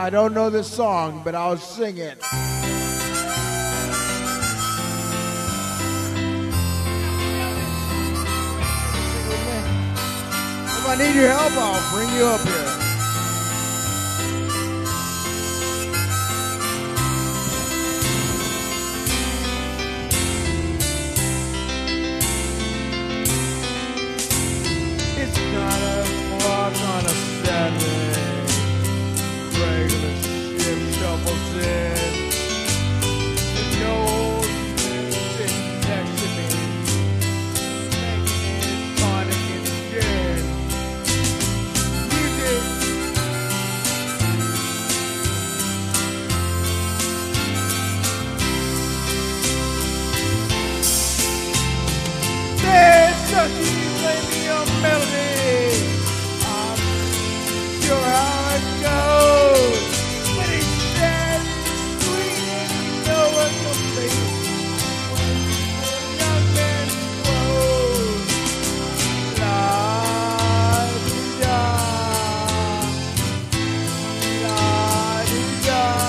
I don't know this song, but I'll sing it. If I need your help, I'll bring you up here. It's 9 o'clock on a Saturday. Regular shift shuffles in. There's no old man sitting next to me, making his tonic and gin. Music. There's such play me a melody. I'm sure how it goes. When it's sad and sweet and you know what to play. When the young man grows. La-di-da. La-di-da.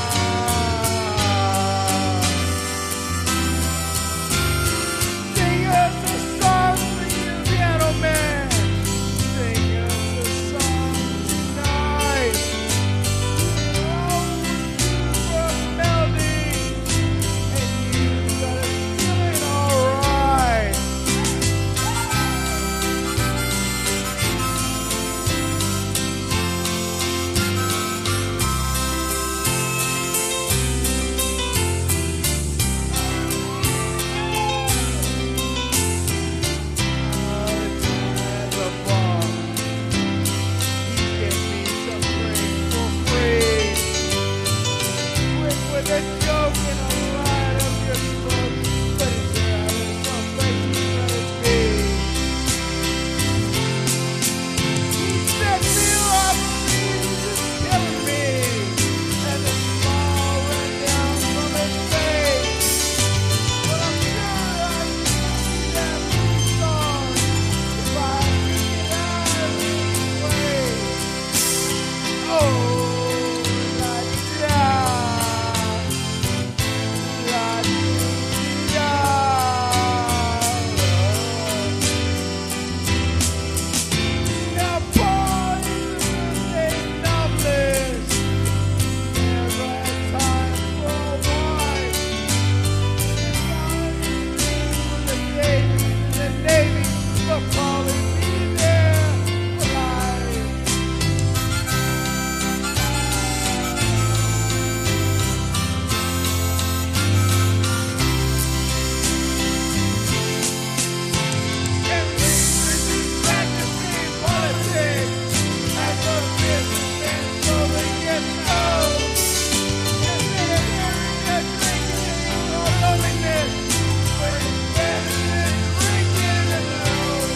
Sing us a song for you, piano man. Sing us a song tonight. Oh, for a melody, and you gotta feel it alright. At the bar, he gave me some drinks for free. Quick with a joke and a line of your smoke, but he said I was someplace you better be. He set me up, he was killing me, and the smile ran down from his face. But I'm sure I'd sing that blue song if I could get out of his way. Oh, la-di-da, la-di-da. Now, Paul is a novelist, never had time for a wife. The Navy for calling me there for life. Everything's practicing politics as a businessman slowly gets old. And then they're drinking or loneliness, but it's better than drinking alone.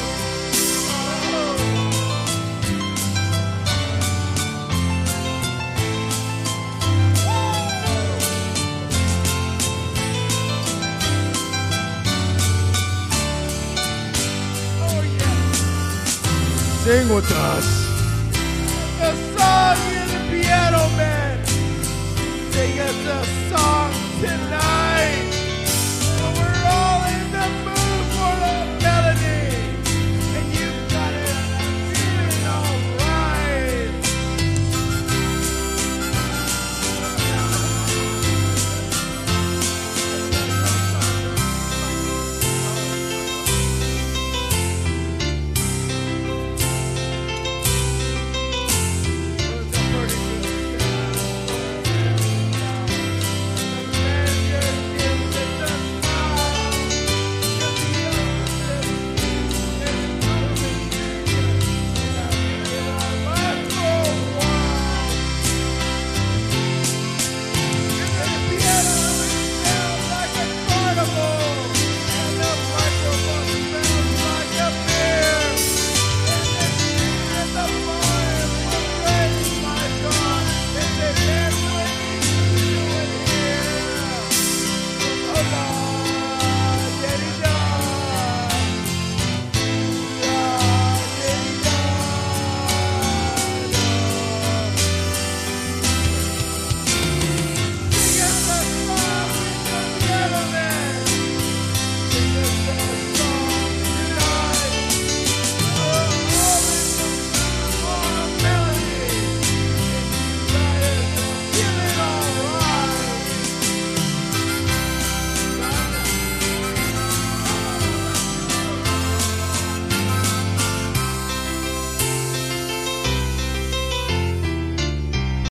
Oh yeah. Sing with us. The song, you're the piano man. Sing us a song tonight.